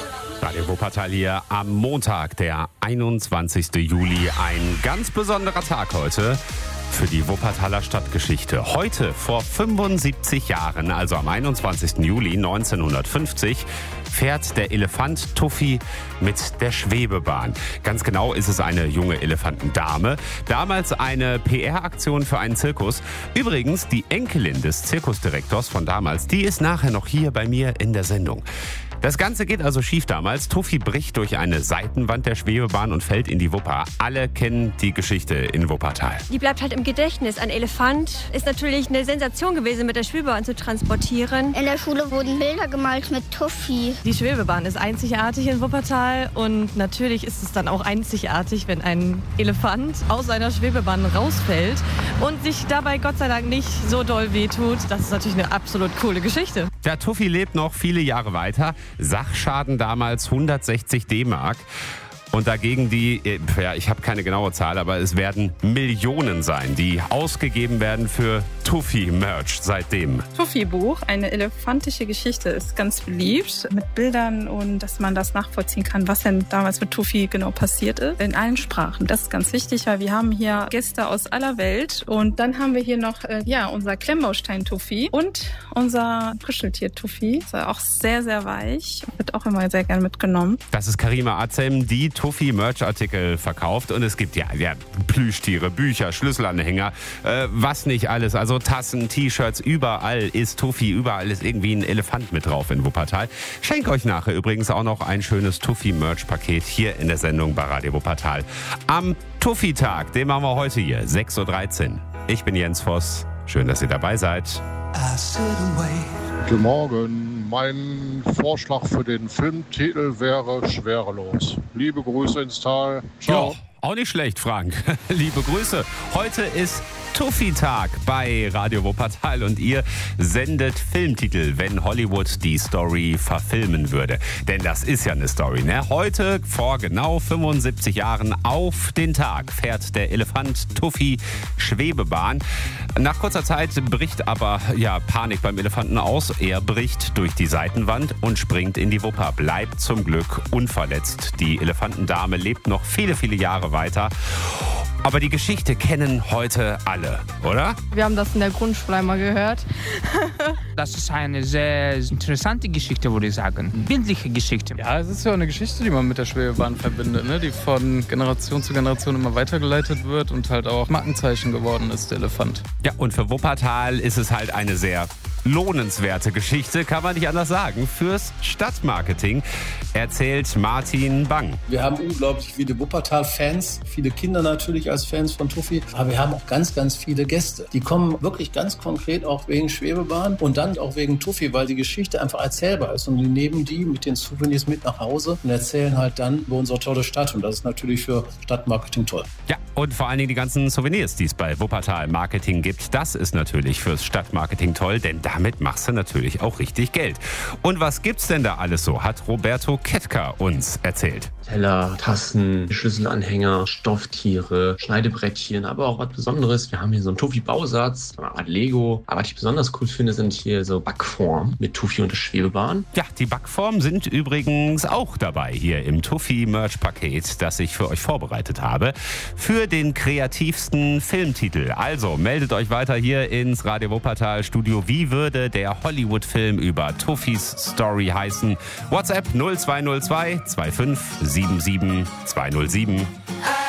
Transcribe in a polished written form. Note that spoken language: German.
Radio Wuppertal hier am Montag, der 21. Juli. Ein ganz besonderer Tag heute für die Wuppertaler Stadtgeschichte. Heute, vor 75 Jahren, also am 21. Juli 1950, fährt der Elefant Tuffy mit der Schwebebahn. Ganz genau ist es eine junge Elefantendame. Damals eine PR-Aktion für einen Zirkus. Übrigens, die Enkelin des Zirkusdirektors von damals, die ist nachher noch hier bei mir in der Sendung. Das Ganze geht also schief damals. Tuffy bricht durch eine Seitenwand der Schwebebahn und fällt in die Wupper. Alle kennen die Geschichte in Wuppertal. Die bleibt halt im Gedächtnis. Ein Elefant ist natürlich eine Sensation gewesen, mit der Schwebebahn zu transportieren. In der Schule wurden Bilder gemalt mit Tuffy. Die Schwebebahn ist einzigartig in Wuppertal und natürlich ist es dann auch einzigartig, wenn ein Elefant aus einer Schwebebahn rausfällt und sich dabei Gott sei Dank nicht so doll wehtut. Das ist natürlich eine absolut coole Geschichte. Der Tuffy lebt noch viele Jahre weiter. Sachschaden damals 160 D-Mark. Und dagegen ich habe keine genaue Zahl, aber es werden Millionen sein, die ausgegeben werden für Tuffy-Merch seitdem. Tuffy-Buch, eine elefantische Geschichte, ist ganz beliebt mit Bildern und dass man das nachvollziehen kann, was denn damals mit Tuffy genau passiert ist. In allen Sprachen. Das ist ganz wichtig, weil wir haben hier Gäste aus aller Welt und dann haben wir hier noch unser Klemmbaustein-Tuffy und unser Kuscheltier-Tuffy. Ist auch sehr, sehr weich, wird auch immer sehr gerne mitgenommen. Das ist Karima Azem, die Tuffy-Merch-Artikel verkauft und es gibt ja Plüschtiere, Bücher, Schlüsselanhänger, was nicht alles, also Tassen, T-Shirts, überall ist Tuffy, überall ist irgendwie ein Elefant mit drauf in Wuppertal. Schenk euch nachher übrigens auch noch ein schönes Tuffy-Merch-Paket hier in der Sendung bei Radio Wuppertal. Am Tuffy-Tag, den machen wir heute hier, 6.13 Uhr. Ich bin Jens Voss, schön, dass ihr dabei seid. Guten Morgen. Mein Vorschlag für den Filmtitel wäre Schwerelos. Liebe Grüße ins Tal. Ciao. Jo, auch nicht schlecht, Frank. Liebe Grüße. Heute ist Tuffy-Tag bei Radio Wuppertal und ihr sendet Filmtitel, wenn Hollywood die Story verfilmen würde. Denn das ist ja eine Story, ne? Heute, vor genau 75 Jahren, auf den Tag fährt der Elefant Tuffy Schwebebahn. Nach kurzer Zeit bricht aber Panik beim Elefanten aus. Er bricht durch die Seitenwand und springt in die Wupper, bleibt zum Glück unverletzt. Die Elefantendame lebt noch viele, viele Jahre weiter. Aber die Geschichte kennen heute alle, oder? Wir haben das in der Grundschule einmal gehört. Das ist eine sehr interessante Geschichte, würde ich sagen. Bildliche Geschichte. Ja, es ist ja eine Geschichte, die man mit der Schwebebahn verbindet, ne? Die von Generation zu Generation immer weitergeleitet wird und halt auch Markenzeichen geworden ist, der Elefant. Ja, und für Wuppertal ist es halt eine sehr lohnenswerte Geschichte, kann man nicht anders sagen. Fürs Stadtmarketing erzählt Martin Bang. Wir haben unglaublich viele Wuppertal-Fans, viele Kinder natürlich als Fans von Tuffy, aber wir haben auch ganz, ganz viele Gäste. Die kommen wirklich ganz konkret auch wegen Schwebebahn und dann auch wegen Tuffy, weil die Geschichte einfach erzählbar ist und die nehmen die mit den Souvenirs mit nach Hause und erzählen halt dann über unsere tolle Stadt und das ist natürlich für Stadtmarketing toll. Ja, und vor allen Dingen die ganzen Souvenirs, die es bei Wuppertal Marketing gibt, das ist natürlich fürs Stadtmarketing toll, denn damit machst du natürlich auch richtig Geld. Und was gibt's denn da alles so, hat Roberto Ketka uns erzählt. Teller, Tassen, Schlüsselanhänger, Stofftiere, Schneidebrettchen, aber auch was Besonderes. Wir haben hier so einen Tuffy-Bausatz, eine Art Lego. Aber was ich besonders cool finde, sind hier so Backformen mit Tuffy und der Schwebebahn. Ja, die Backformen sind übrigens auch dabei hier im Tuffy-Merch-Paket, das ich für euch vorbereitet habe, für den kreativsten Filmtitel. Also meldet euch weiter hier ins Radio Wuppertal Studio. Wie würde der Hollywood-Film über Tuffys Story heißen? WhatsApp 0202 25 77 207.